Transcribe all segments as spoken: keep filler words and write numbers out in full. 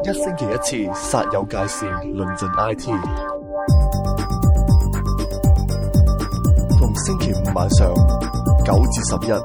一星期一次，煞有介事，論盡 I T。逢星期五晚上九至十一，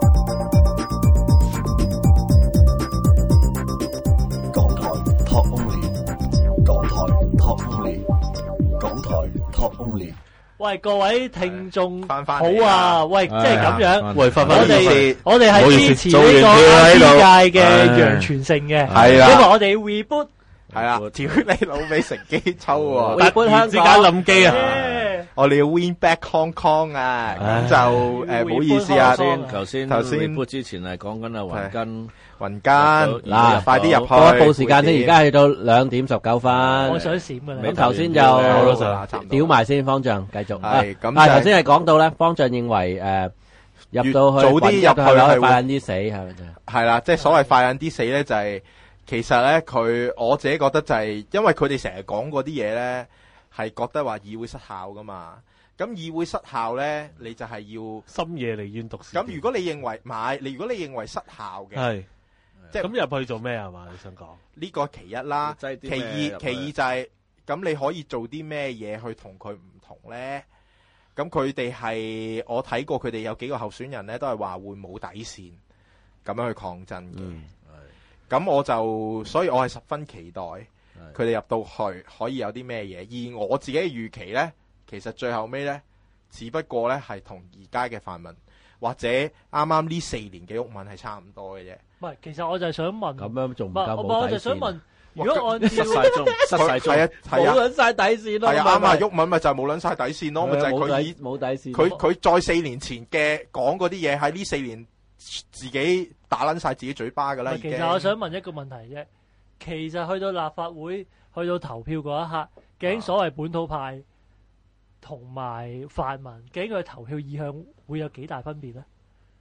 港台 Talk Only， 港台 Talk Only， 港台 Talk Only。 喂，各位聽眾翻返好嚟啊！喂，即係咁樣， 喂，翻返我嚟哋我哋係支持呢個 I T 界嘅楊全盛嘅， 係啦因為我哋 reboot 係啦，屌你老味乘機抽喎， 大半香之間冧機啊！ 我哋要 win back Hong Kong 啊，咁就誒唔好意思啊， 先頭先頭先 reboot 之前係講緊啊雲根雲根嗱快啲入去， 嗰一報時間先，而家去到兩點十九分。 我想閃㗎啦。 咁頭先就屌埋先，方丈繼續。 係咁， 但係頭先係講到咧，方丈認為誒入到去早啲入去係快啲死係咪啫？ 係啦，即係所謂快眼啲死咧，就係其實咧佢我自己覺得就係因為佢哋成日講嗰啲嘢咧，係覺得話議會失效噶嘛。咁議會失效咧，你就係要深夜嚟怨讀書。 咁如果你認為買，你如果你認為失效嘅， 係即係咁入去做咩啊嘛？你想講呢個其一啦，其二其二就係咁你可以做啲咩嘢去同佢唔同咧？咁佢哋係我睇過佢哋有幾個候選人咧，都係話會冇底線咁樣去抗爭嘅。咁、嗯、我就所以我係十分期待佢哋入到去可以有啲咩嘢。而我自己嘅預期咧，其實最後尾咧，只不過咧係同而家嘅泛民或者啱啱呢四年嘅毓民係差唔多嘅啫。 唔係，其實我就係想問， 咁樣仲唔唔夠冇係我就底線？ 想問，如果按照失晒蹤，失晒蹤， 係啊係啊， 冇撚晒底線咯。 係啊啱啊，毓民咪就係冇撚晒底線咯，咪就係冇佢以底冇底線。 佢佢再四年前嘅講嗰啲嘢喺呢四年自己打撚晒自己嘴巴噶啦。 其實我想問一個問題啫，其實去到立法會去到投票嗰一刻，究竟所謂本土派同埋泛民，究竟佢投票意向會有幾大分別咧？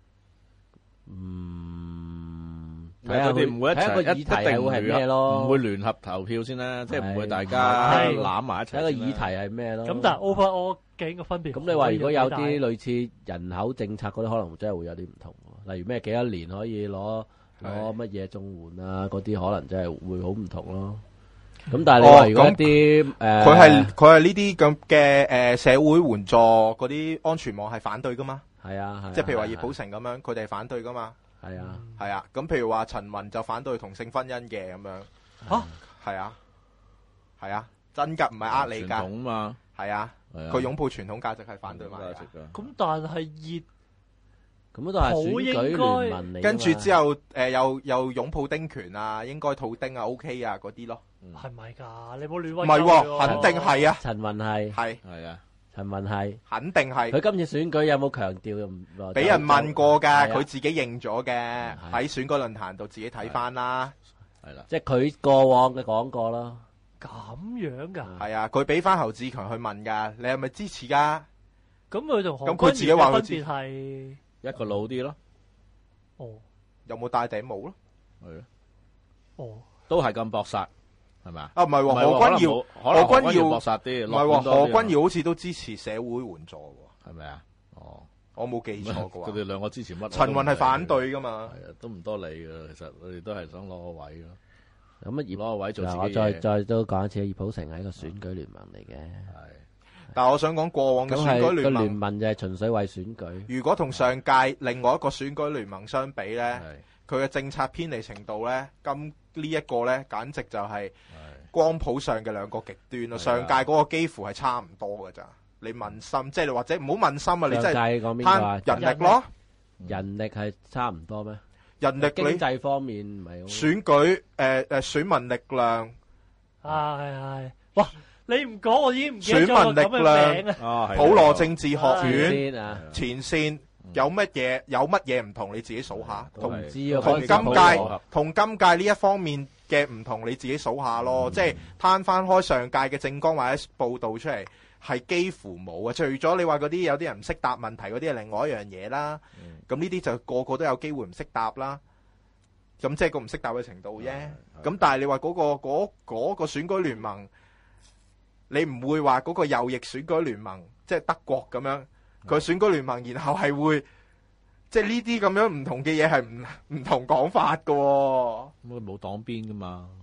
嗯， 睇下佢哋唔會一齊， 睇下個議題係會係咩咯？ 唔會聯合投票先啦，即係唔會大家攬埋一齊。 睇個議題係咩咯？ 咁但係 overall 究竟個分別？ 咁你話如果有啲類似人口政策嗰啲，可能真係會有啲唔同。例如咩幾多年可以攞攞乜嘢綜援啊？嗰啲可能真係會好唔同咯。咁但係你話如果一啲誒， 佢係佢係呢啲咁嘅誒社會援助嗰啲安全網係反對噶嘛？ 係啊， 即係譬如話葉寶成咁樣，佢哋係反對噶嘛？ 係啊， 係啊。咁譬如話陳雲就反對同性婚姻嘅咁樣。 嚇， 係啊，係啊，真㗎，唔係呃你㗎。 傳統嘛， 係啊，佢擁抱傳統價值係反對埋㗎。 咁但係熱。 咁都係選舉聯盟嚟， 跟住之後誒、呃、又又擁抱丁權啊，應該套丁啊 OK 啊嗰啲咯， 係咪㗎？你冇亂話。 唔係喎，肯定係啊。 陳雲係係係啊， 陳雲係肯定係。 佢今次選舉有冇強調？ 俾人問過㗎，佢自己認咗嘅，喺選舉論壇度自己睇翻啦。 係啦， 即係佢過往嘅講過咯。 咁樣㗎？ 係啊，佢俾翻侯志強去問㗎，你係咪支持㗎？ 咁佢同咁佢自己話佢分別係。 一個老啲咯， 哦， 有冇戴頂帽咯？ 係咯， 哦， 都係咁搏殺，係咪啊？ 啊，唔係喎，何君堯，何君堯搏殺啲， 唔係喎，何君堯好似都支持社會援助喎， 係咪啊？哦， 我冇記錯嘅話， 佢哋兩個支持乜？ 陳雲係反對噶嘛？ 係啊，都唔多理噶，其實佢哋都係想攞個位咯。 咁乜葉攞個位做自己嘢。 我再再都講一次，葉寶成係一個選舉聯盟嚟嘅。 係。 但係我想講過往嘅選舉聯盟， 個聯盟就係純粹為選舉。 如果同上屆另外一個選舉聯盟相比咧，佢嘅政策偏離程度咧，今呢一個咧，簡直就係光譜上嘅兩個極端咯。上屆嗰個幾乎係差唔多㗎咋。你問心，即係你或者唔好問心啊！你真係攤人力咯， 人力係差唔多咩？ 人力經濟方面唔係選舉誒誒選民力量， 係係哇！你唔講我已經唔記得咗選民力量啊！ 普羅政治學院啊， 前線有乜嘢有乜嘢唔同？你自己數下，同唔知啊， 同今屆同今屆呢一方面嘅唔同，你自己數下咯。即係攤翻開上屆嘅政綱或者報導出嚟，係幾乎冇啊。除咗你話嗰啲有啲人唔識答問題嗰啲係另外一樣嘢啦。咁呢啲就個個都有機會唔識答啦。咁即係個唔識答嘅程度啫。咁但係你話嗰個嗰嗰個選舉聯盟。你唔會話嗰個右翼選舉聯盟，即係德國咁樣，佢選舉聯盟，然後係會，即係呢啲咁樣唔同嘅嘢係唔唔同講法㗎喎。 咁佢冇黨邊噶嘛？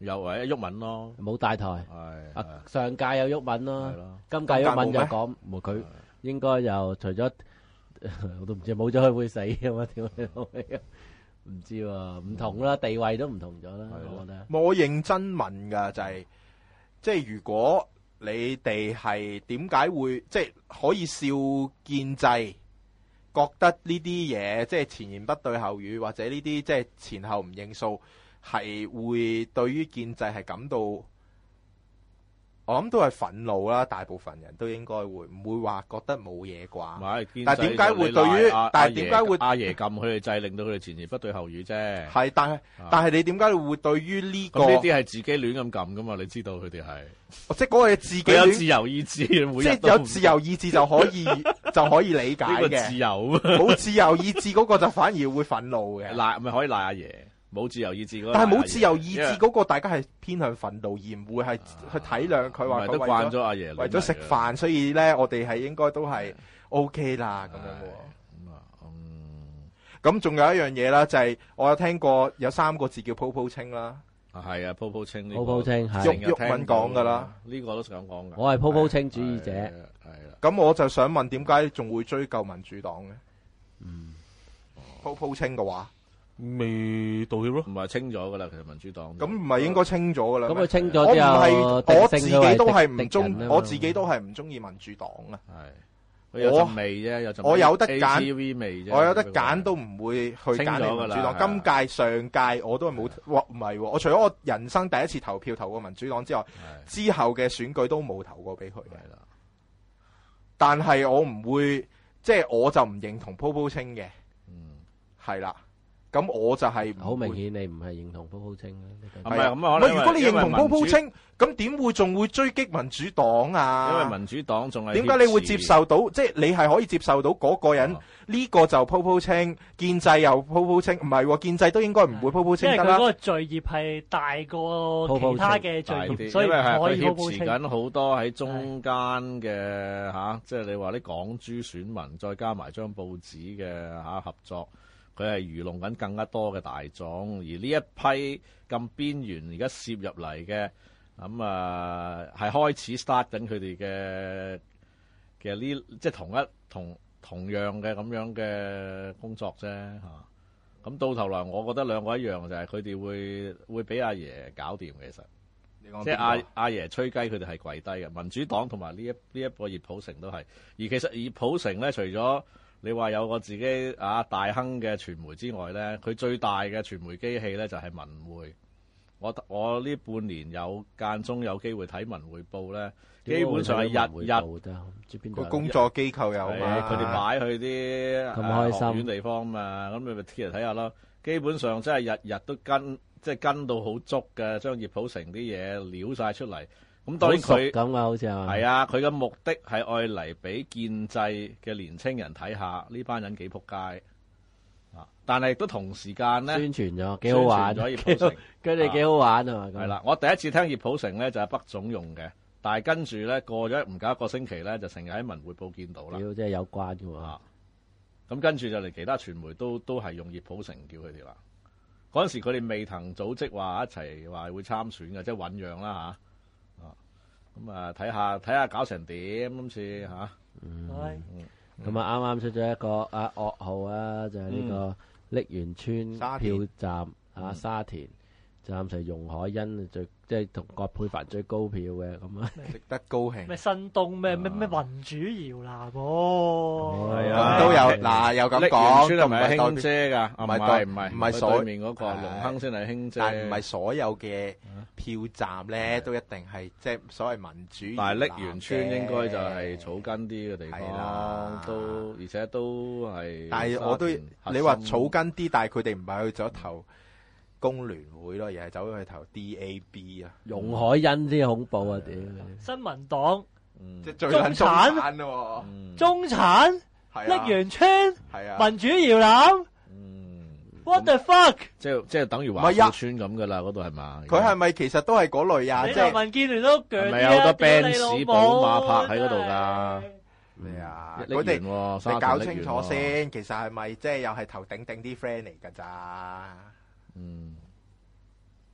有或者鬱敏咯， 冇大台。 係啊，上屆有鬱敏咯係，咯， 今屆鬱敏就今屆講冇佢應該又除咗我都唔知冇咗佢會死咁啊？屌你老味啊！唔知喎，唔同啦，地位都唔同咗啦， 係咯我覺得。 我認真問㗎，就係、即係如果你哋係點解會即係可以笑建制，覺得呢啲嘢即係前言不對後語，或者呢啲即係前後唔認數，係會對於建制係感到，我諗都係憤怒啦。大部分人都應該會唔會話覺得冇嘢唔啩？ 係， 但係點解會對於阿但係點解會阿爺撳佢哋掣，令到佢哋前言不對後語啫？ 係，但係但係你點解會對於呢、個咁呢啲係自己亂咁撳噶嘛？你知道佢哋係即係嗰個嘢自己佢有亂自由意志，每即係日都唔有自由意志就可以就可以理解呢個自嘅， 由冇自由意志嗰個就反而會憤怒嘅。 賴咪可以賴阿爺，冇自由意志嗰個但係冇賴阿爺自由意志因為嗰個，大家係偏向憤怒，而唔會係去體諒佢唔係話佢為咗都慣咗阿爺為咗食亂嚟㗎飯，所以咧我哋係應該都係 O K 啦咁樣喎。 咁啊，嗯， 咁仲有一樣嘢啦，就係我有聽過有三個字叫鋪鋪清啦。 啊係啊，鋪鋪清呢個鋪鋪清係郁郁敏講㗎啦， 呢個都想講㗎。 我係鋪鋪清主義者。 係啦， 咁我就想問點解仲會追究民主黨嘅？ 嗯， 鋪鋪清嘅話， 未道歉咯。 唔係清咗㗎啦，其實民主黨咁唔係應該清咗㗎啦咩？ 咁佢清我唔咗之後， 係我自己都係唔敵中人啊，嘛我自己都係唔中意民主黨啊！ 係佢有陣味啫，有陣我有得揀 A T V 味啫， 我有得揀都唔會去揀你民主清咗㗎啦黨。今屆上屆我都係冇，哇唔係喎！我除咗我人生第一次投票投過民主黨之外， 係之後嘅選舉都冇投過俾佢嘅。 係啦， 但係我唔會，即係我就唔認同鋪鋪清嘅， 嗯， 係啦。咁我就係唔會好明顯你唔係認同鋪鋪清啦。 唔係咁啊， 唔可能係如果你認同鋪鋪因為清，咁點會仲會追擊民主黨啊？ 因為民主黨仲係點解你會接受到？即係你係可以接受到嗰個人哦呢個就鋪鋪清，建制又鋪鋪清，唔係喎，建制都應該唔會鋪鋪因清得啦。 為佢嗰個罪孽係大過其他嘅大啲， 罪孽，所以因為係唔可以佢挾鋪鋪清。 持緊好多喺中間嘅嚇，即係你話啲港豬選民，再加埋張報紙嘅嚇合作，佢係愚弄緊更加多嘅大眾，而呢一批咁邊緣而家攝入嚟嘅，咁啊係開始 start 緊佢哋嘅嘅呢，即係同一同同樣嘅咁樣嘅工作啫嚇。咁到頭來，我覺得兩個一樣，就係佢哋會會俾阿爺搞掂嘅，其實。即係阿阿爺吹雞，佢哋係跪低嘅。民主黨同埋呢一呢一個葉普成都係。而其實葉普成咧，除咗你話有個自己啊大亨嘅傳媒之外咧，佢最大嘅傳媒機器咧就係文匯。我我呢半年有間中有機會睇文匯報咧，基本上係日日唔知邊度有個工作機構有係嘛？ 佢哋擺去啲咁開心誒學院地方嘛，咁你咪貼嚟睇下咯。基本上真係日日都跟，即係跟到好足嘅，將葉普成啲嘢撩晒出嚟。咁當然佢咁啊，好似係嘛？ 係啊，佢嘅目的係愛嚟俾建制嘅年青人睇下呢班人幾撲街啊！但係亦都同時間咧宣傳咗，幾好玩。 宣傳咗葉普成佢哋幾好玩啊嘛。 係啦，我第一次聽葉普成咧就係北總用嘅，但係跟住咧過咗唔夠一個星期咧，就成日喺文匯報見到啦。 屌，真係有關嘅喎。 啊，咁跟住就嚟其他傳媒都都係用葉普成叫佢哋啦。嗰陣時佢哋未曾組織話一齊話會參選嘅，即係醞釀啦嚇。啊，咁啊睇下睇下搞成點今次嚇。 係咁啊，啱啱出咗一個啊噩耗啊，就係呢個瀝源村沙田票站啊，沙田暫時容海恩最即係同葛珮帆最高票嘅咁啊。 值得高興。 咩新東咩咩咩民主搖籃喎？ 係咁啊都有嗱，有咁瀝講， 源村係咪係咁唔係代興姐㗎？啊唔唔係代係唔係佢唔係所對面嗰個係龍亨先係興姐， 但係唔係所有嘅票站咧都一定係即係所謂民主。 但係瀝源村應該就係草根啲嘅地係方啦， 都而且都係。 但係我都你話草根啲，但係佢哋唔係去咗投工聯會咯，而係走咗去投 D A B 啊， 容海恩先恐怖啊！屌， 新民黨、 嗯即係最撚中產咯嗯中產、 喎，係瀝啊， 源村、 係啊， 民主搖籃嗯， ，what the fuck？ 即係即係等於華唔係啊富村咁噶啦，嗰度係嘛？ 佢係咪其實都係嗰類啊？ 你即係同民建聯都鋸係咪啲啊有好多屌你 Benz 老母寶馬泊喺嗰度㗎咩啊？ 瀝源佢哋喎沙田你搞瀝源清楚喎。 先，其實係咪即係又係頭頂頂啲 friend 嚟㗎咋？ 嗯，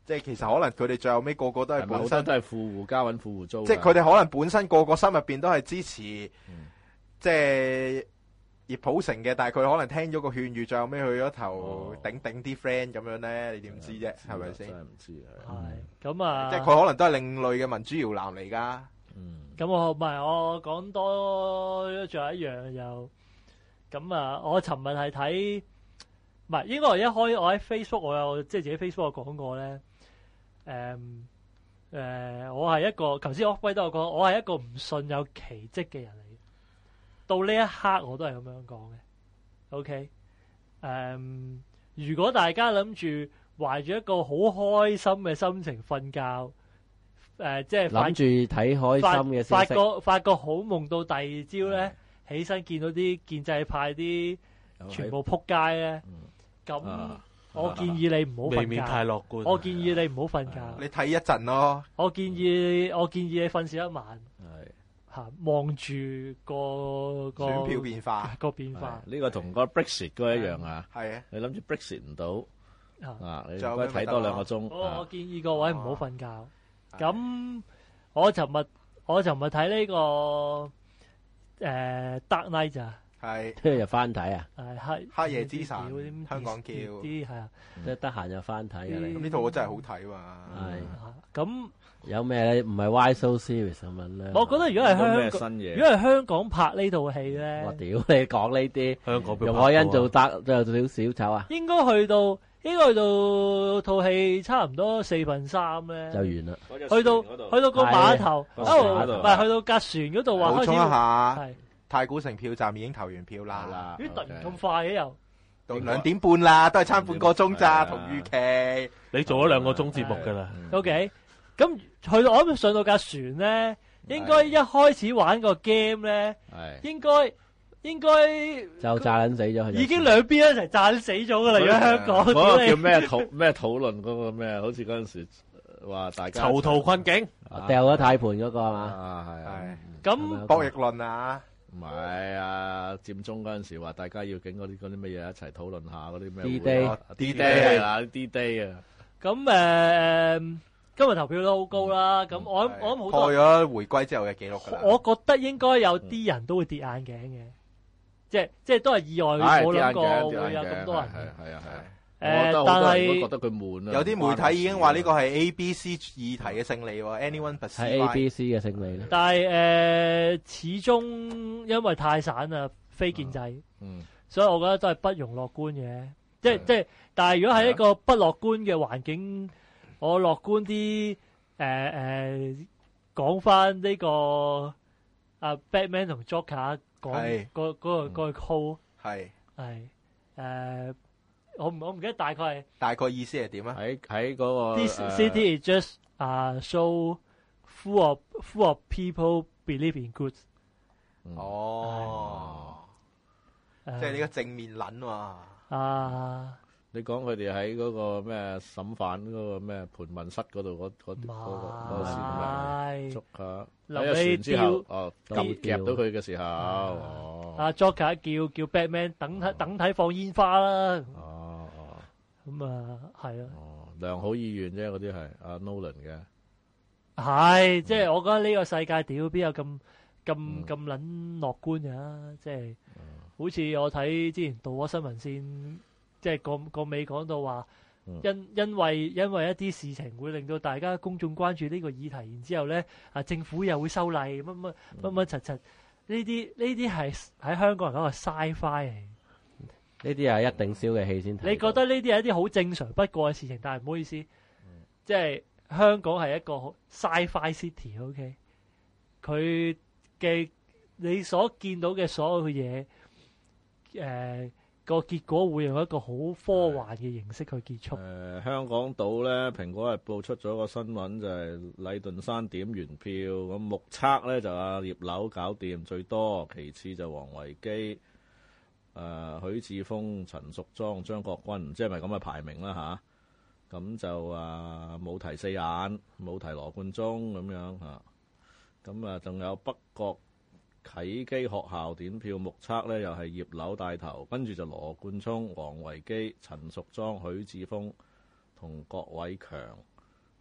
即係其實可能佢哋最後尾個個都係係咪好多本身都係富戶交揾富戶租㗎？ 即係佢哋可能本身個個心入邊都係支持， 嗯即係葉普成嘅，但係佢可能聽咗個勸喻，最後尾去咗頭哦頂頂啲 friend 咁樣咧，你點知啫？係咪先？ 真係唔知係。 係咁啊， 即係佢可能都係另類嘅民主搖籃嚟㗎。 嗯， 咁我唔係我講多，仲有一樣又咁啊！我尋日係睇，唔係應該我一開我喺 Facebook 我有即係自己 Facebook 有講過咧。誒、誒，我係一個頭先我輝都有講，我係一個唔信有奇蹟嘅人嚟。到呢一刻我都係咁樣講嘅。OK，誒、如果大家諗住懷住一個好開心嘅心情瞓覺。誒、即係發諗住睇開發心嘅消息， 發個發個好夢，到第二朝咧起身見到啲建制派啲全部撲街咧，咁、 啊我建議你唔好未免瞓覺。 太樂觀。 我建議你唔好瞓覺。 你睇一陣咯， 我建議我建議你瞓少一晚係嚇，望住個個選票變化個變化係呢個同個 Brexit 嗰個一樣啊！ 係啊， 你諗住 Brexit 唔到啊！ 啊？你仲有咩應該睇多兩個鐘我我啊！ 建議各位唔好瞓覺。 係咁我尋日我尋日睇呢個誒 Dark Knight 咋， 係聽日就翻睇啊！ 誒黑黑夜之神啲香港叫啲係啊。 即係得閒就翻睇嘅嗯咁你。 呢套我真係好睇嘛。 係咁有咩咧？唔係 Why So Serious 咁樣咧？ 我覺得如果係有咩香港， 新嘢？ 如果係香港拍呢套戲咧我，屌你講呢啲， 香港容海恩做得都有少少醜啊， 應該去到應該去到套戲差唔多四分三咧， 就完啦。 去到去到個碼頭， 係一路嗰度唔係去到架船嗰度話開始補充一下， 係， 太古城票站已經投完票係啦， 啦， 咦突然咁快嘅又， 到兩點半啦，都係差半個鐘咋， 係啊同預期。 你做咗兩個鐘節目㗎啦， 嗯 OK，咁去到我諗上到架船咧，應該一開始玩個 game 咧， 係應該應該就炸撚死咗佢就。 已經兩邊一齊炸死咗噶啦，如果香港， 嗰屌你個叫咩討咩討論嗰個咩？好似嗰陣時話大家囚徒困境。 掉咗太盤嗰個係嘛？ 啊，係啊， 係咁博弈論啊， 唔係啊，佔中嗰陣時話大家要整嗰啲嗰啲乜嘢一齊討論下嗰啲咩 D-Day 會 D-Day 係啦，D-Day 啊， 咁誒，今日投票都好高啦。咁我諗我諗好多破咗回歸之後嘅記錄㗎啦。 我覺得應該有啲人都會跌眼鏡嘅，即係即係都係意外， 唉冇諗過跌眼鏡會有咁多人。 係係啊係啊， 誒我覺得好但多人係都覺得佢悶啊。 有啲媒體已經話呢個係 A B C 議題嘅勝利喎，anyone but 係 C A Y。 B C 嘅勝利咧。 但係誒、呃始終因為太散啦，非建制， 嗯所以我覺得都係不容樂觀嘅。即係係即係，但係如果喺一個不樂觀嘅環境，我樂觀啲誒誒講翻呢個啊 Batman 同 Joker 講係嗰嗰個嗰個 call 係係誒，我唔我唔記得大概係。 大概意思係點啊？ 喺喺嗰個 This 誒 city is just uh, so full of full of people believe in good。 嗯哦， 誒即係呢個正面撚喎。 啊， 你講佢哋喺嗰個咩審犯嗰個咩盤問室嗰度嗰嗰唔嗰個嗰個時咩係捉下臨喺尾船之後吊哦吊夾夾到佢嘅時候哦啊 Joker 叫叫 Batman 等睇等睇放煙花啦， 哦哦咁啊係啊， 哦良好意願啫，嗰啲係阿 Nolan 嘅。 係即係我覺得呢個世界屌邊有咁咁嗯咁撚樂觀嘅，即係好似我睇之前導火新聞先，即係個個尾講到話。 嗯因因為因為一啲事情會令到大家公眾關注呢個議題，然之後咧啊政府又會修例乜乜乜乜柒柒，呢啲呢啲係喺香港人講個 sci-fi 嚟。 呢啲係一定燒嘅氣先睇到。 你覺得呢啲係一啲好正常不過嘅事情，但係唔好意思，即係香港係一個 sci-fi city，OK，佢嘅你所見到嘅所有嘅嘢，誒、個結果會用一個好科幻嘅形式去結束。 誒、香港島咧，蘋果日報出咗個新聞，就係禮頓山點完票，咁目測咧就阿葉劉搞掂最多，其次就王維基、誒、許智峰、陳淑莊、張國軍，唔知係咪咁嘅排名啦吓，咁、就啊冇提四眼，冇提羅冠聰咁樣嚇，咁啊仲有北角啟基學校點票目測咧，又係葉劉帶頭，跟住就羅冠聰、王維基、陳淑莊、許智峰同郭偉強。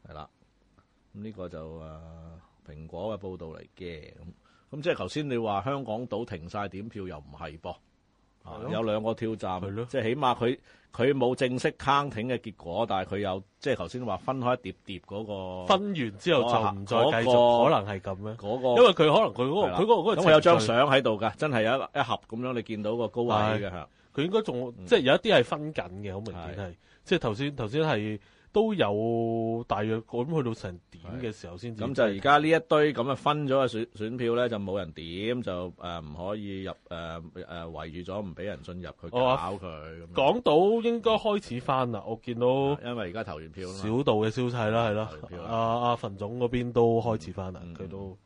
係啦。咁呢個就誒、呃、蘋果嘅報導嚟嘅。咁咁即係頭先你話香港島停晒點票又唔係噃，啊有兩個跳站，即係起碼佢佢冇正式 counting 嘅結果，但係佢有即係頭先話分開一碟碟嗰、嗰個分完之後就唔再繼續， 嗰個、 可能係咁咧。 嗰、嗰個因為佢可能佢嗰、嗰個佢嗰、嗰個嗰個咁我有張相喺度㗎，真係有一一盒咁樣，你見到個高位嘅嚇。 佢應該仲、嗯、即係有一啲係分緊嘅，好明顯係。即係頭先頭先係都有大約咁去到成點嘅時候先至。咁就而家呢一堆咁啊分咗嘅選選票咧，就冇人點，就誒唔、呃、可以入誒誒圍住咗，唔俾人進入去搞佢。咁港島應該開始翻啦，我見到因為而家投完票啦， 小道嘅消息啦，係啦，阿阿馮總嗰邊都開始翻啦，佢、嗯、都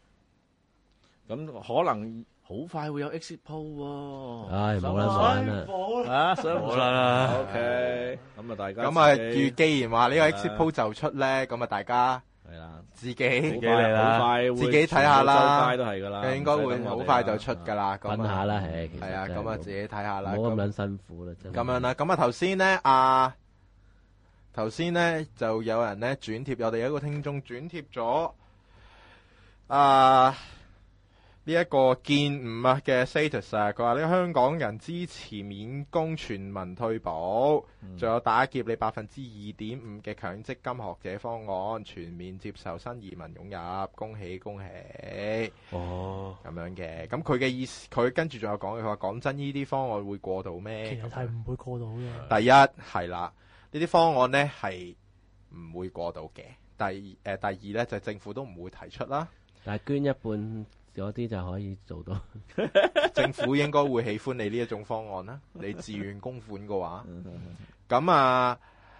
咁可能。好快會有 exit poll 喎， 唉冇啦冇啦， 啊想冇啦 ，OK，咁啊大家咁啊，既既然話呢個 exit poll 就出咧，咁啊大家係啦， 自己自己嚟啦， 自己睇下啦， 都係噶啦， 應該會好快就出噶啦， 咁下啦，係係啊，咁啊自己睇下啦， 唔好咁撚辛苦啦，真係咁樣啦，咁啊頭先咧啊，頭先咧就有人咧轉貼，我哋有一個聽眾轉貼咗啊。呢一個建五啊嘅 status 啊，佢話呢香港人支持免供全民退保，仲、嗯、有打劫你百分之二點五嘅強積金學者方案，全面接受新移民湧入，恭喜恭喜！哦，咁樣嘅，咁佢嘅意思，佢跟住仲有講嘅，佢話講真，呢啲方案會過到咩？ 其實係唔會過到嘅。 第一係啦，呢啲方案呢係唔會過到嘅。第誒、呃、第二呢，就係、政府都唔會提出啦。 但係捐一半。嗰啲就可以做到， 政府應該會喜歡你呢一種方案啦。你自願供款嘅話，咁啊，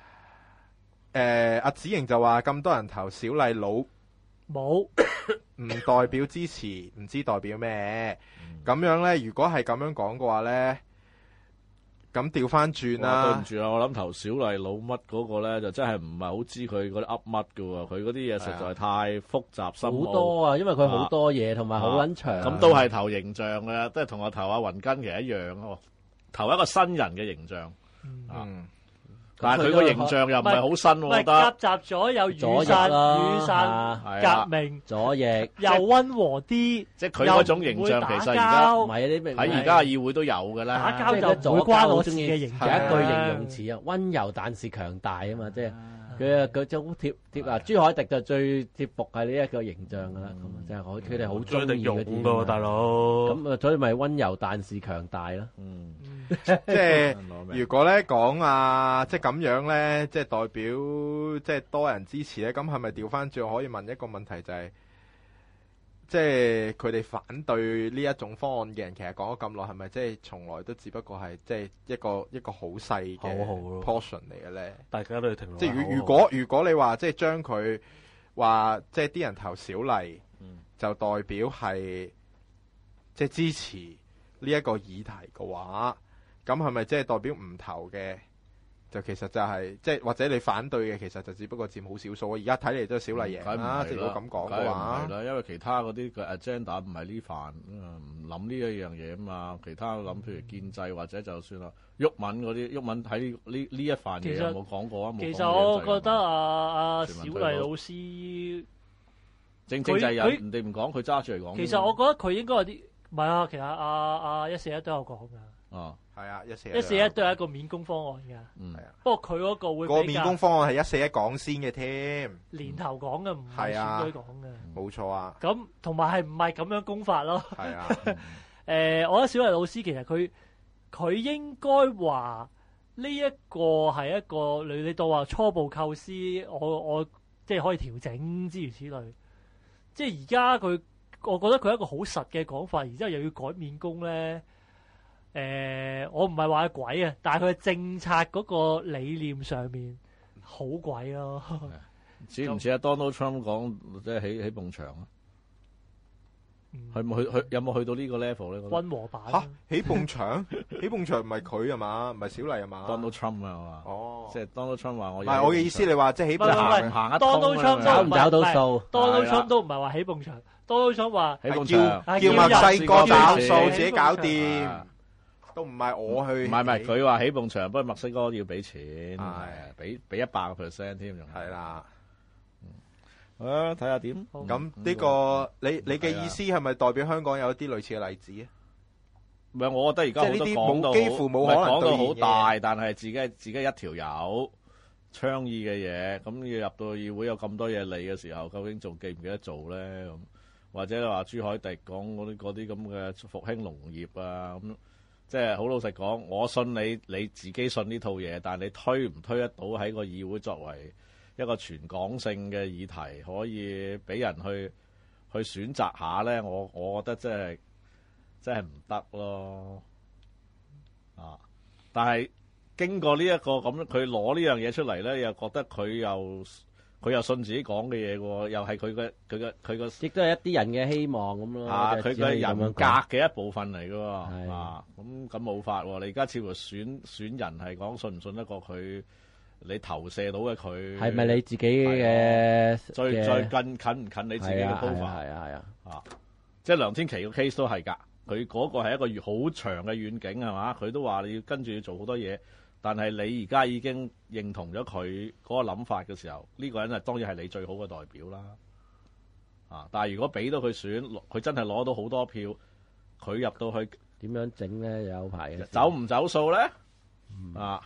誒阿子瑩就話咁多人投小麗佬冇， 唔代表支持，唔知代表咩？咁樣咧，如果係咁樣講嘅話咧。咁調翻轉啦， 對唔住啊！我諗投小麗老乜嗰個咧，就真係唔係好知佢嗰啲噏乜㗎喎，佢嗰啲嘢實在太複雜深奧。 好多啊，因為佢好多嘢，同埋好撚長。 咁、啊、都係投形象嘅，即係同我投阿雲根其實一樣咯，投一個新人嘅形象。嗯。啊但係佢個形象又唔係好新，我覺得。 夾雜咗有雨傘、雨傘革命、 左翼， 又溫和啲。 即係佢嗰種形象，其實而家喺而家嘅議會都有㗎啦。 打交就唔會關我事嘅形象。 有一句形容詞啊，溫柔但是強大啊嘛，即係佢佢就好貼貼啊。朱凱迪就最貼服係呢一個形象㗎啦。咁啊，即係我佢哋好中意嗰啲。 大佬。 咁啊，所以咪溫柔但是強大咯。 嗯。 即係如果咧講啊，即係咁樣咧，即係代表即係多人支持咧，咁係咪調翻轉可以問一個問題，就係即係佢哋反對呢一種方案嘅人，其實講咗咁耐，係咪即係從來都只不過係即係一個一個好細嘅 portion 嚟嘅咧？ 大家都要停。 即係如如果如果你話即係將佢話即係啲人投小麗，嗯、就代表係即係支持呢一個議題嘅話。咁係咪即係代表唔投嘅？就其實就係、是、即係或者你反對嘅，其實就只不過佔好少數。而家睇嚟都係小麗贏啦。即係如果咁講嘅話， 係啦，因為其他嗰啲嘅 agenda 唔係呢範，唔諗呢一樣嘢啊嘛。其他諗譬如建制或者就算啦，毓民嗰啲，毓民喺呢呢一範嘢有冇講過啊？冇。 其實我覺得啊啊小麗老師正正就係人哋唔講，佢揸住嚟講。 其實我覺得佢應該有啲唔係啊。其實啊啊一四一都有講㗎。 哦。 係啊，一四一一四一都係一個免工方案㗎。 嗯， 係啊。不過佢嗰個會比較個免工方案係一四一講先嘅添。 年頭講嘅，唔係選舉講嘅。 冇錯啊。 咁同埋係唔係咁樣攻法咯？ 係啊。 誒、呃，我覺得小麗老師其實佢佢應該話呢一個係一個你你當話初步構思，我我即係可以調整諸如此類。即係而家佢，我覺得佢係一個好實嘅講法，然之後又要改免工咧。誒、呃，我唔係話佢鬼啊，但係佢嘅政策嗰個理念上面好鬼咯。 似唔似阿 Donald Trump 講即係起起埲牆啊？係冇去去有冇去到呢個 level 咧？ 溫和版嚇起埲牆，起埲牆唔係佢啊嘛，唔係小麗啊嘛。 Donald Trump 啊嘛。哦，即係 Donald Trump 話我。唔係我嘅意思，你話即係起埲牆行行一通 Donald Trump 找唔找到數 ？Donald Trump 都唔係話起埲牆 ，Donald Trump 話起埲牆， 叫墨西哥找數，自己搞掂。都唔係我去， 唔係唔係，佢話起埲牆，不過墨西哥要俾錢，係俾俾一百個 percent 添，仲係啦。 啊，睇下點。 好咁呢個你你嘅意思係咪代表香港有啲類似嘅例子啊？ 唔係，我覺得而家好多即係呢啲講到冇幾乎冇唔係可能講到好兌現嘅大，但係自己自己一條友倡議嘅嘢，咁要入到議會有咁多嘢理嘅時候，究竟仲記唔記得做咧？咁或者你話朱凱廸講嗰啲嗰啲咁嘅復興農業啊，咁即係好老實講，我信你你自己信呢套嘢，但係你推唔推得到喺個議會作為一個全港性嘅議題，可以俾人去去選擇下咧？我我覺得真係真係唔得咯，啊！但係經過呢、這、一個咁，佢攞呢樣嘢出嚟咧，又覺得佢又佢又信自己講嘅嘢喎，又係佢嘅佢嘅佢個亦都係一啲人嘅希望咁咯。 啊，佢嘅就只可以咁樣人格講嘅一部分嚟嘅喎， 係啊，咁咁冇法喎！你而家似乎選選人係講信唔信得過佢，你投射到嘅佢係咪你自己嘅最嘅最近近唔近你自己嘅係啊 profile？ 係啊係啊係啊， 啊，即係梁天琦個 case 都係㗎，佢嗰個係一個越好長嘅遠景係嘛？佢都話你要跟住要做好多嘢，但係你而家已經認同咗佢嗰個諗法嘅時候，呢、個人係當然係你最好嘅代表啦。啊！但係如果俾到佢選，佢真係攞到好多票，佢入到去點樣整咧有排嘅。 走唔走數咧？ 嗯啊，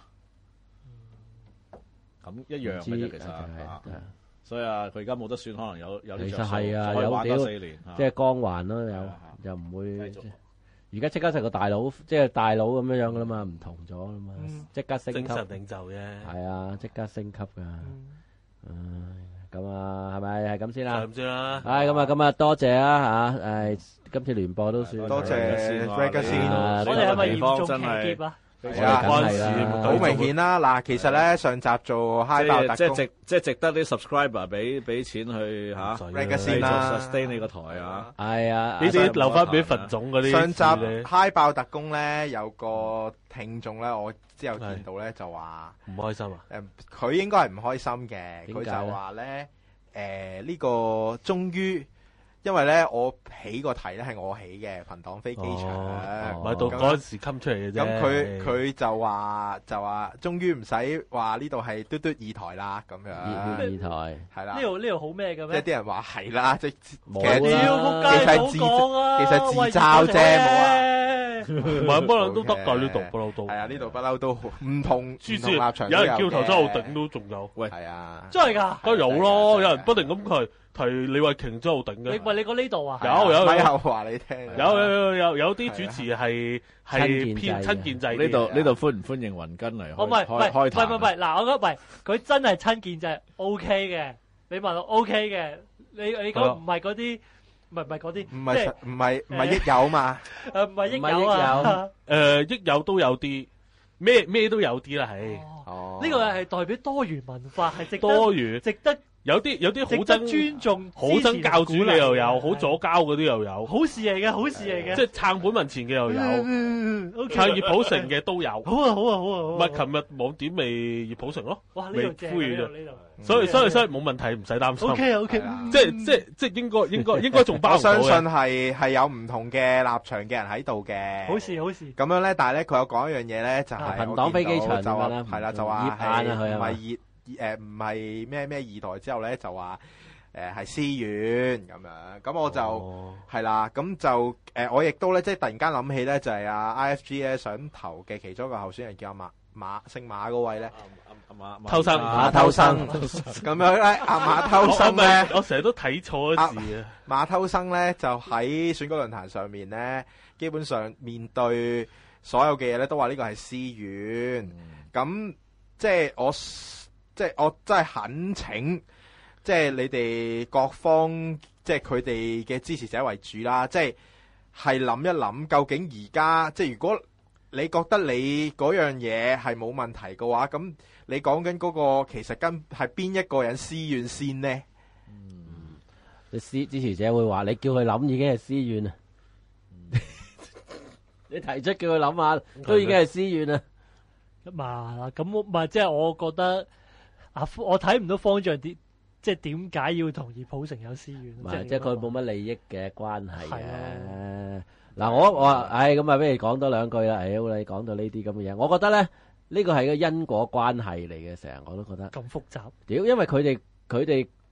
咁一樣嘅啫， 唔知其實係係啊係所以啊，佢而家冇得選，可能有有啲其着數實係啊，有可以玩多屌四年，啊即係光環咯， 係啊又又唔會繼續。 而家即刻成個大佬，即係大佬咁樣樣噶啦嘛，唔同咗啦嘛嗯， 即刻升級。 精神領袖啫。 係啊，即刻升級噶。 嗯唉，咁啊，係咪係咁先就啦？ 咁先啦。 唉，咁啊，咁啊，多謝啊嚇！誒，今次聯播都算多謝 Ragazine 先啊我哋係咪嚴重真係騎劫啊？ 係啊關事係啦好明顯啦！嗱，其實咧上集做 High 爆特工即係即係值即係值得啲 subscriber 俾俾錢去嚇 Ragazine 繼續啦 sustain 你個台啊！ 係啊， 呢啲留翻俾佛總嗰啲上事咧集 High 爆特工咧有個聽眾咧，我之後見到咧就話唔開心啊！ 誒，佢應該係唔開心嘅， 點解佢就咧話咧誒呢個終於。因為咧，我起個題咧係我起嘅，頻黨飛機場， 哦哦咪到嗰陣時冚出嚟嘅啫。 咁佢佢就話就話，終於唔使話呢度係嘟嘟二台啦，咁熱樣熱台係啦呢。度呢度好咩嘅咩？ 即係啲人話係啦，即係冇其實屌啦仆街， 其實唔好講啊！ 其實自喂嘲啫冇啊！ 唔係不嬲都得㗎，呢度不嬲都係啊，呢度不嬲都唔同唔黐同立場線， 都有人叫頭周浩嘅鼎都仲有。喂， 係啊， 真係㗎？ 梗係有咯， 真係有人不停咁提提李慧瓊、周浩鼎嘅。 你喂你講呢度啊？ 有有有咪後話你聽， 有有有有有啲主持係係親建制偏親建制啲嘅呢度呢度歡唔歡迎雲根嚟哦，唔係開唔係唔係開開壇唔係，嗱，我覺得唔係，佢真係親建制 O K 嘅。你問我 O K 嘅，你你係咯講唔係嗰啲，唔係唔係嗰啲， 唔係即係實唔係唔係益友嘛？ 誒唔係益唔係友啊？ 誒益友都有啲，咩咩都有啲啦，係哦哦， 呢個係代表多元文化，係值得多元。 值得有啲有啲好值得憎尊重、 好憎教主嘅又有，好咗左膠嗰啲又有， 好事嚟嘅，好事嚟嘅。 即係撐本民前嘅又有， 嗯，OK， 撐葉普成嘅都有。 好啊，好啊，好啊，好啊。 唔係琴日網點咪葉普成咯， 哇，呢度正啊， 未灰嘅呢度呢度。 所以所以所以冇問題，唔使擔心。 O K O K， 係啊即係即係即係應該應該應該仲包我唔到相信嘅。 係係有唔同嘅立場嘅人喺度嘅。 好事好事。 咁樣咧，但係咧佢有講一樣嘢咧，就係啊我頻黨飛機場見到就話咁樣啦係啦，就話熱眼啊佢係嘛係唔係熱誒唔係咩咩二代之後咧，就話誒係思院咁樣。咁我就哦係啦，咁就誒我亦都咧，即係突然間諗起咧，就係阿 I F G 咧想投嘅其中一個候選人叫阿馬馬姓馬嗰位咧， 馬偷生馬偷生咁樣咧，阿馬偷生咧。 我成日都睇錯咗字啊！ 馬偷生咧就喺選舉論壇上面咧，基本上面對所有嘅嘢咧，都話呢個係私怨。咁即係我即係我真係懇請，即係你哋各方，即係佢哋嘅支持者為主啦。即係係諗一諗，究竟而家即係如果你覺得你嗰樣嘢係冇問題嘅話，咁你講緊嗰個其實跟係邊一個人私怨先呢？ 你支支持者會話你叫佢諗已經係私怨啊！你提出叫佢諗下，都已經係私怨啊！ 嘛咁唔係即係我覺得啊，我睇唔到方丈點即係點解要同葉普成有私怨？ 唔係，即係佢冇乜利益嘅關係係嘅。嗱，我我唉咁啊，不如講多兩句啦。唉，你講到呢啲咁嘅嘢，我覺得咧呢個係個因果關係嚟嘅，成日我都覺得。 咁複雜。 屌，因為佢哋佢哋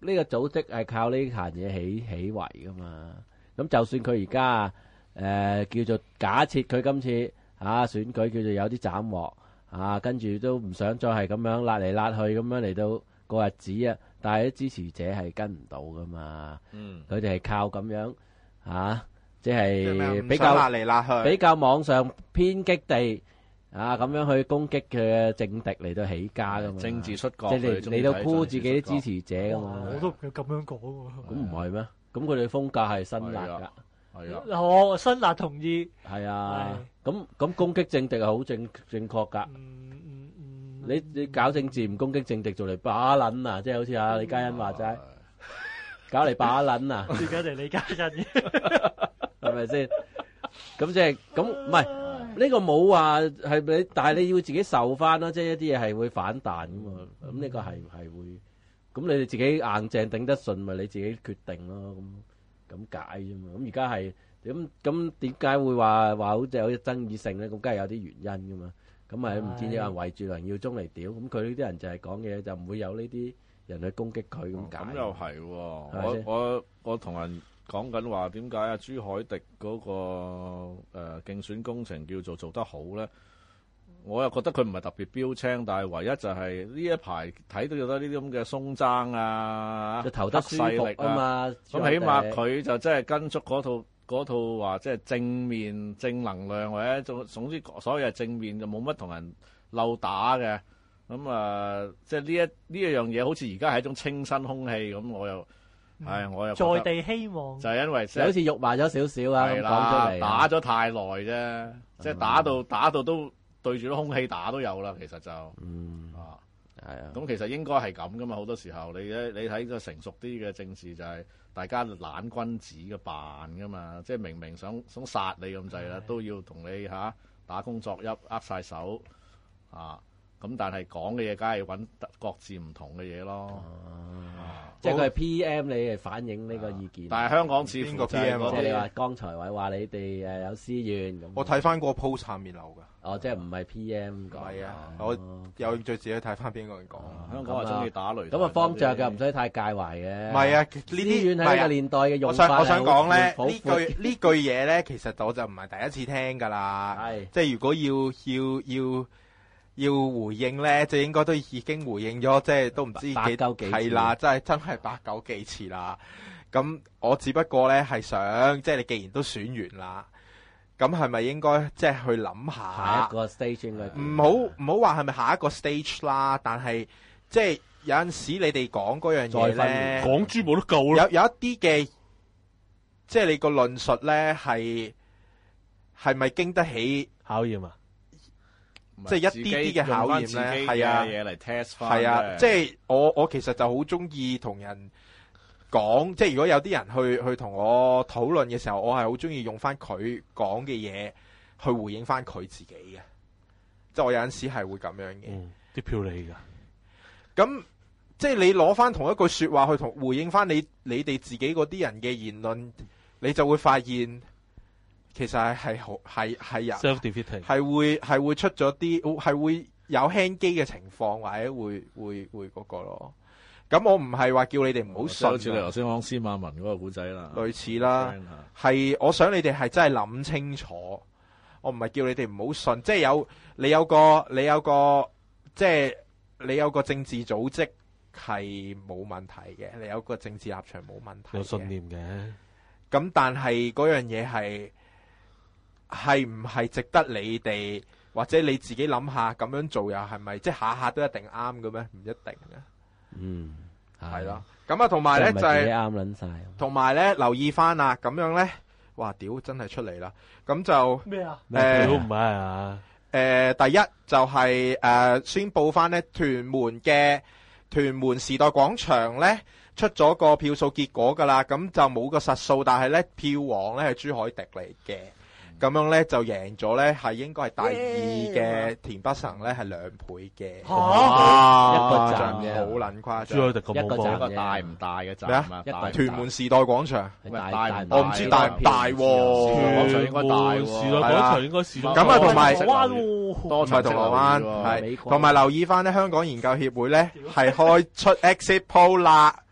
呢個組織係靠呢壇嘢起起圍噶嘛。咁就算佢而家誒叫做假設佢今次啊選舉叫做有啲斬獲啊，跟住都唔想再係咁樣辣嚟辣去咁樣嚟到過日子啊，但係啲支持者係跟唔到噶嘛。 嗯， 佢哋係靠咁樣啊，即即係咩係比較唔想辣嚟辣去， 比較網上偏激地啊咁樣去攻擊佢嘅政敵嚟到起家噶嘛。 政治出角， 即係嚟嚟到箍自己啲支持， 持者噶嘛。 我都唔要咁樣講喎。 咁唔係咩？咁佢哋風格係辛辣㗎。 係啊， 我辛辣同意。 係啊，咁咁攻擊政敵係好正正確㗎。 嗯嗯嗯。 你你搞政治唔攻擊政敵做嚟把撚啊！即係好似阿李嘉欣話齋，搞嚟把撚啊！ 而家嚟李嘉欣嘅， 係咪先？咁即係咁唔係呢個冇話係你，但係你要自己受翻啦。即係一啲嘢係會反彈㗎嘛。咁呢個係係會，咁你哋自己硬淨頂得順，咪你自己決定咯。咁。咁解啫嘛，咁而家係咁咁點解會話話好似有啲爭議性咧？咁梗係有啲原因噶嘛。咁咪唔見有人圍住梁耀忠嚟屌，咁佢呢啲人就係講嘢，就唔會有呢啲人去攻擊佢咁解。 咁又係喎，我係咪我我同人講緊話點解啊朱凱廸嗰個誒競選工程叫做做得好咧？我又覺得佢唔係特別標青，但係唯一就係呢一排睇到有得呢啲咁嘅鬆爭啊， 就投得舒服啊嘛。 咁起碼佢就真係跟足嗰套嗰套話，即係正面正能量，或者總總之所有係正面，就冇乜同人溜打嘅。咁啊，即係呢一呢一樣嘢，好似而家係一種清新空氣咁，我又係我又覺得在地希望就係因為就好似肉麻咗少少啊，咁講係啦， 出嚟打咗太耐啫，即係打到打到都。對住啲空氣打都有啦，其實就嗯啊， 係啊， 咁其實應該係咁噶嘛。好多時候你咧，你睇個成熟啲嘅政治就係大家懶君子嘅扮噶嘛，即係明明想想殺你咁滯啦，都要同你嚇、啊、打工作揖握晒手啊，咁但係講嘅嘢梗係揾各自唔同嘅嘢咯。啊、 即係佢係 P M 你係反映呢個意見。 但係香港似乎邊個就係 P M 嗰即係你啲話剛才話話你哋誒有私怨咁。 我睇翻嗰個 post 下面流㗎。 哦，即係唔係 P M 講。 係啊， 哦我有興趣自己睇翻邊個人講。 香港話中意打雷， 咁啊方丈嘅唔使太介懷嘅。 唔係啊，呢私啲怨喺呢個年代嘅用我法想我想講咧， 好呢句呢句嘢咧，其實我就唔係第一次聽㗎啦。 係即係如果要要要要回應咧，就應該都已經回應咗，即係都唔知幾八九幾次係啦，真係真係八九幾次啦。咁我只不過咧係想，即係你既然都選完啦。咁係咪應該即係去諗下下一個 stage 應該唔好唔好話係咪下一個 stage 啦？但係即係有陣時你哋講嗰樣嘢咧， 港豬冇得救咯。 有有一啲嘅，即係你個論述咧係係咪經得起考驗啊？ 即係一啲啲嘅考驗咧？係啊， 嘢嚟 test 翻。 係啊，即係我我其實就好中意同人講，即係如果有啲人去去同我討論嘅時候，我係好中意用翻佢講嘅嘢去回應翻佢自己嘅，即係我有陣時係會咁樣嘅。 嗯，啲票你㗎。 咁即係你攞翻同一句說話去同回應翻你你哋自己嗰啲人嘅言論，你就會發現其實係係好係係人 self-defeating 係會係會出咗啲係會有輕機嘅情況，或者會會會嗰個咯。咁我唔係話叫你哋唔好信， 好似你頭先講司馬文嗰個古仔啦， 類似啦，係我想你哋係真係諗清楚。我唔係叫你哋唔好信，即係有你有個你有個即係你有個政治組織係冇問題嘅，你有個政治立場冇問題嘅， 有信念嘅。 咁但係嗰樣嘢係係唔係值得你哋或者你自己諗下咁樣做又係咪即係下下都一定啱嘅咩？唔一定嘅。 嗯， 係咯，咁啊，同埋咧就係啱撚晒， 同埋咧留意翻啊，咁樣咧，哇屌，真係出嚟啦！咁就咩啊？ 誒都唔係啊！ 誒，第一就係誒宣佈翻咧，屯門嘅屯門時代廣場咧出咗個票數結果㗎啦，咁就冇個實數，但係咧票王咧係朱凱廸嚟嘅。咁樣咧就贏咗咧，係應該係第二嘅田北辰咧係兩倍嘅， 一個站嘅好撚誇朱凱張。 廸咁恐怖一個站一個大唔大嘅站咩啊？ 一個大屯門時代廣場， 係大大大我唔知大唔大喎廣場應該大喎， 時代廣場應該時代咁啊同埋銅鑼灣喎， 同埋銅鑼灣美係，同埋留意翻咧，香港研究協會咧係開出 exit poll 啦。 哦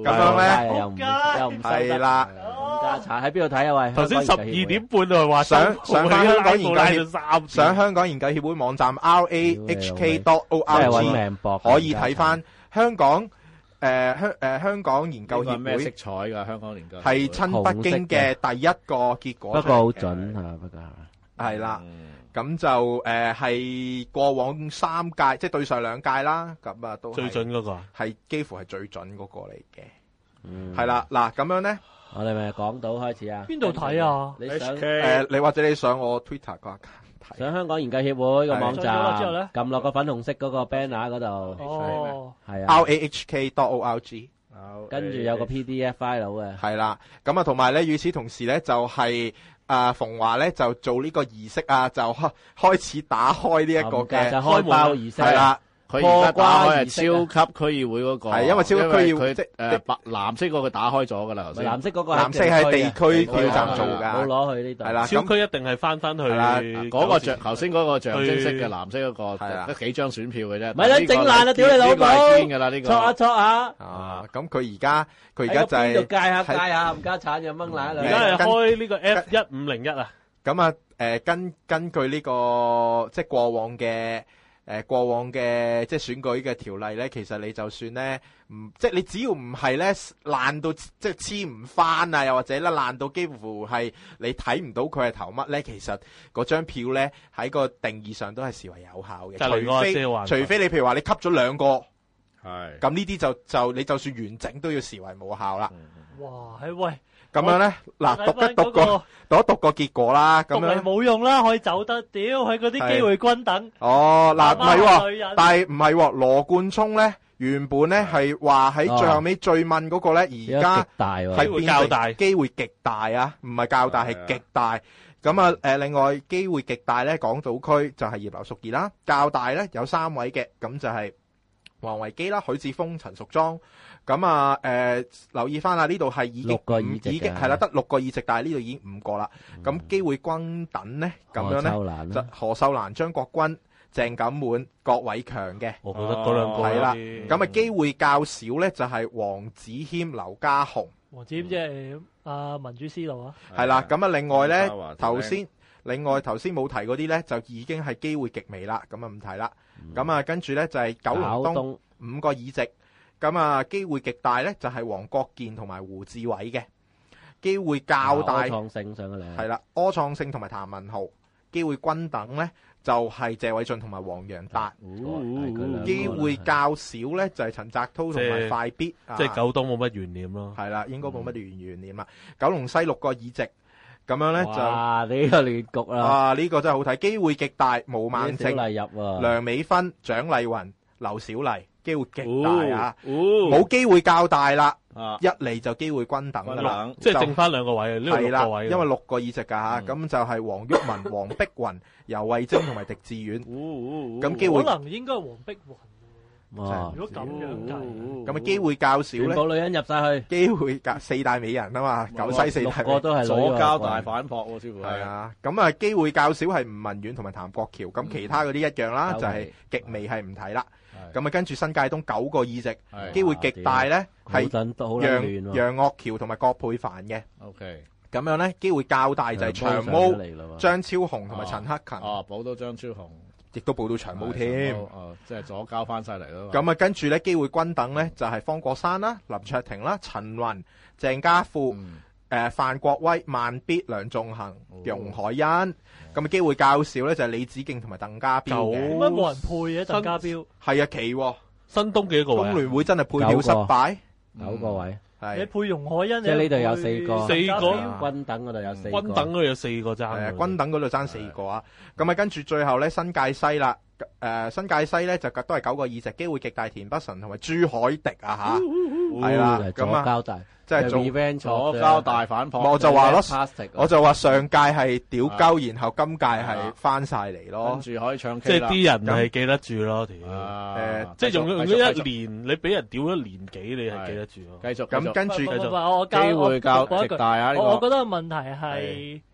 咁樣咧又唔又唔係啦。 冚家產喺邊度睇啊？喂， 頭先十二點半就話上上翻香港研究協協上香港研究協會網站 r a h k dot o r 真係 g 揾命搏， 可以睇翻香港誒香誒香港研究協咩色會彩㗎？香港研究係親北京嘅第一個結果不過出嚟嘅， 好準嚇，不過係啦。 嗯咁就誒係過往三屆，即係對上兩屆啦。咁啊都係最準嗰個啊， 係幾乎係最準嗰個嚟嘅。 嗯係啦，嗱咁樣咧， 我哋咪講到開始啊？ 邊度睇啊？ 你想誒你或者你上我 Twitter 嗰 account 睇。 上香港研究協會個網上咗之後站呢， 撳落個粉紅色嗰個 banner 嗰度， 哦， 係 R 啊， A H K dot O R G 跟住有個 P D F file 嘅， 係啦，咁啊同埋咧，與此同時咧，就係啊馮華咧就做呢個儀式啊，就開開始打開呢一個嘅就開包儀式係啦， 佢而家打開係破關儀式啊超級區議會嗰個， 係因為超級區議會佢即誒白藍色嗰個打開咗㗎啦，頭先藍色嗰個藍色係地區票站做冇㗎， 攞去呢度， 係啦， 超咁區一定係翻翻去係啦嗰個象頭先嗰個象徵式嘅藍色嗰個係啦得幾張選票嘅啫， 咪撚整爛啊！屌你老呢個係堅母， 㗎啦呢個， 戳下戳下， 啊，咁佢而家佢而喺家就係個邊度戒下戒喺下冚家產就掹爛而啦。 家係開呢個 F 一五零一啊， 咁啊誒根根據呢個即係過往嘅。誒過往嘅即係選舉嘅條例咧，其實你就算咧，唔即係你只要唔係咧爛到即係黐唔翻啊，又或者咧爛到幾乎係你睇唔到佢係投乜咧，其實嗰張票咧喺個定義上都係視為有效嘅。 隔離嗰個除非即係話除非你譬如話你吸咗兩個， 係咁呢啲就就你就算完整都要視為冇效啦。 哇，係喂， 咁樣咧，嗱讀一讀個個讀一讀個結果啦，咁讀嚟樣冇用啦，可以走得，屌佢嗰啲機會均等， 哦嗱唔係媽媽喎。 女人但係唔係喎，羅冠聰咧原本咧係話喺最後尾最問嗰個咧，而家極大喎， 係變較大成機會極大啊，唔係較大係極大。咁啊誒，另外機會極大咧，港島區就係葉劉淑儀啦，較大咧有三位嘅，咁就係黃維基啦、許智峰、陳淑莊。咁啊誒，留意翻啦，呢度係已經六個議席嘅已經係啦，得六個議席，但係呢度已經五個啦。咁機會均等咧，咁樣咧。 何秋蘭就啦何秀蘭、張國軍、鄭錦滿、郭偉強嘅， 我覺得嗰兩個係啦有啲咁啊機會較少咧，就係黃子謙、劉家雄， 黃子謙即係阿民主思路啊， 係啦。咁啊，另外咧黃家華頭先，另外頭先冇提嗰啲咧，就已經係機會極微啦。咁啊唔提啦。咁啊跟住咧就係九龍東東五個議席，咁啊機會極大咧就係黃國健同埋胡志偉嘅，機會較大創性上嘅嚟， 係啦，柯創盛同埋譚文豪，機會均等咧就係謝偉俊同埋黃洋達。 哦機會較少咧，就係陳澤滔同埋快必， 即係啊九東冇乜懸念咯。 係啦，應該冇乜懸懸念啦。九龍西六個議席，咁樣咧就哇！呢個亂局啦， 啊呢個真係好睇，機會極大，毛孟啲小靜、 麗入喎， 梁美芬、蔣麗雲、劉小麗，機會極大啊！ 哦， 冇機會較大啦， 啊一嚟就機會均等噶啦， 均等即係剩翻兩個位，呢度係啦六個位，， 因為六個議席㗎嚇， 嗯咁就係黃毓民、黃碧雲、游慧晶同埋狄志遠，咁咁機會可能應該係黃碧雲哇喎。！如果咁樣計， 咁啊機會較少咧， 全部女人入晒去， 機會較四大美人啊嘛，九西四六大美人。 個都係女左喎交大反撲喎，似乎係。 係啊，咁啊機會較少係吳文遠同埋譚國橋，咁其他嗰啲一樣啦，就係極微係唔睇啦。咁啊跟住新界東九個議席， 係機會極大咧好係撚都好撚楊亂喎。 楊岳橋同埋郭佩凡嘅， OK， 咁樣咧機會較大就係長毛嚟啦喎， 張超雄同埋陳克勤， 哦，補到張超雄， 亦都報到長毛添。 哦，即係左交翻晒嚟咯。 咁啊跟住咧機會均等咧就係方國珊啦、林卓廷啦、陳雲、鄭家富。 嗯誒范國威、萬必、梁仲恒、 哦容海恩，咁啊機會較少咧就係李子敬同埋鄧家彪嘅， 點解冇人配嘅鄧家彪？ 係啊奇喎， 新東幾個位啊？ 工聯會真係配票失敗， 九個位， 你係配容海恩， 即係呢度有四個四個啊均等嗰度有四個， 均等嗰度有四個爭係啊嘅， 均等嗰度爭四個啊，咁啊跟住最後咧新界西啦，誒新界西咧就都係九個議席，機會極大，田北辰同埋朱凱迪啊嚇，係啦就係咁啊左交大， 即係做。 revenge 左交大反撲， 我就話咯 Plastic 我就話上屆係屌鳩，然後今屆係翻晒嚟跟咯。 住可以唱即 K 係啦。 啲人係記得住咯，條啊誒即係用用繼續咗一年，你俾人屌咗年幾，你係記得住咯。 繼續繼續咁跟住唔係唔係唔係繼續我教機會較我我極大啊！呢個我我覺得個問題係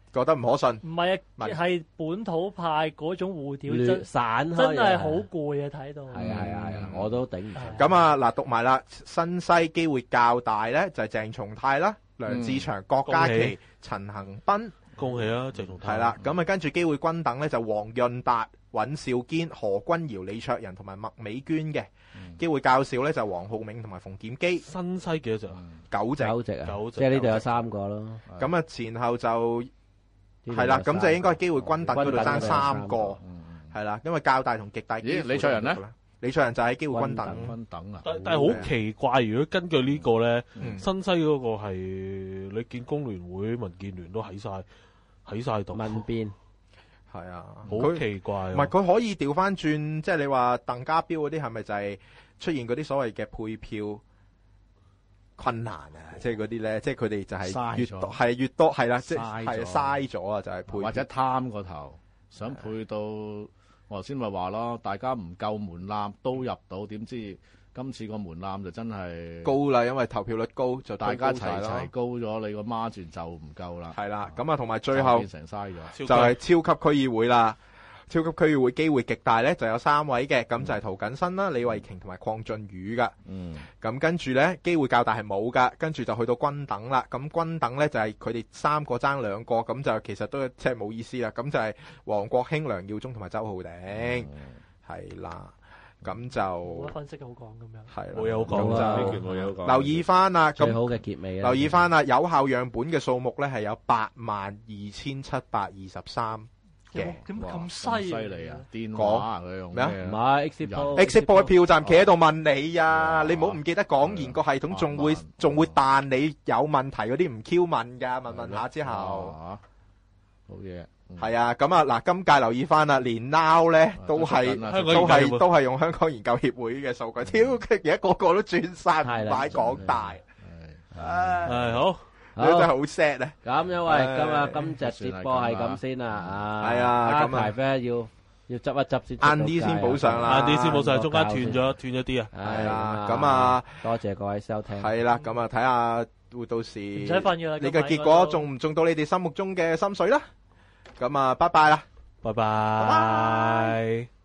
覺得唔可信。 唔係啊， 民係本土派嗰種互調亂真散開真係好攰啊！睇到係啊係啊係啊，我都頂唔順。 咁啊嗱，讀埋啦，新西機會較大咧，就係鄭松泰啦、梁志祥、郭家麒恭喜、 陳恒斌， 恭喜啊，鄭松泰。 係啦。咁啊，跟住機會均等咧，就黃潤達、尹兆堅、何君堯、李卓人同埋麥美娟嘅。機會較少咧，就黃浩銘同埋馮檢基， 新西幾多隻啊？ 九隻。 九隻啊， 九隻即係呢度有三個咯。 咁啊，前後就呢度有係啦，咁就三應該係機會均等嗰度爭三均等嗰度有三個， 嗯係啦，因為較大同極大。 咦李卓人呢？ 李卓人就係機會均等。 分等啊！ 但但係好奇怪，如果根據呢個咧， 嗯新西嗰個係你見工聯會、民建聯都喺晒喺晒度， 問邊係啊， 好佢奇怪啊。 唔係佢可以調翻轉，即係你話鄧家彪嗰啲係咪就係出現嗰啲所謂嘅配票困難啊？即係嗰啲咧，即係佢哋就係越嘥咗多係越多係啦，即係嘥咗係嘥咗啊！就係配票或者貪個頭，想配到我頭先咪話咯，大家唔夠門檻都入到，點知今次個門檻就真係高啦，因為投票率高就大家齊推高晒齊高咗，你個孖轉就唔夠啦。 係啦，咁啊，同埋最後就變成嘥咗。 就係超級區議會啦。超級區議會機會極大咧，就有三位嘅，咁就係涂謹申啦、李慧瓊同埋鄺俊宇噶。 嗯， 咁跟住咧，機會較大係冇噶，跟住就去到均等啦。咁均等咧就係佢哋三個爭兩個，咁就其實都即係冇意思啦。咁就係黃國興、梁耀忠同埋周浩鼎，係啦。咁就冇乜分析好講咁樣。 係啦， 冇嘢好講咁啦就呢段冇嘢好講。 留意翻啦。咁最好嘅結尾啦。 留意翻啦，有效樣本嘅數目咧係有八萬二千七百二十三嘅。 點哇咁犀犀利啊！電話啊佢用咩啊唔係 exit poll exit poll 票站企喺度問你啊， 哇你唔好唔記得講完個系統仲會萬仲會彈你有問題嗰啲唔 Q 問㗎，問問下之後啊好嘢。嗯係啊，咁啊嗱，今屆留意翻啦，連 now 咧都係啊都香港研究協會係都係用香港研究協會嘅數據，挑佢而家個個都轉晒唔係啦擺港大，唉， 係好。 你真係好好 sad 啊！ 咁，因為唉今日今隻直播係咁先啦，啊， 係啊咁啊排咧要要執一執先， 晏啲先補上啦晏啲先冇晒，中間斷咗斷咗啲啊。 係啦係咁啊， 多謝各位收聽， 係啦，咁啊睇下會到時唔使瞓㗎啦你嘅結果中唔中到你哋心目中嘅心水啦？咁啊，拜拜啦！ 拜拜。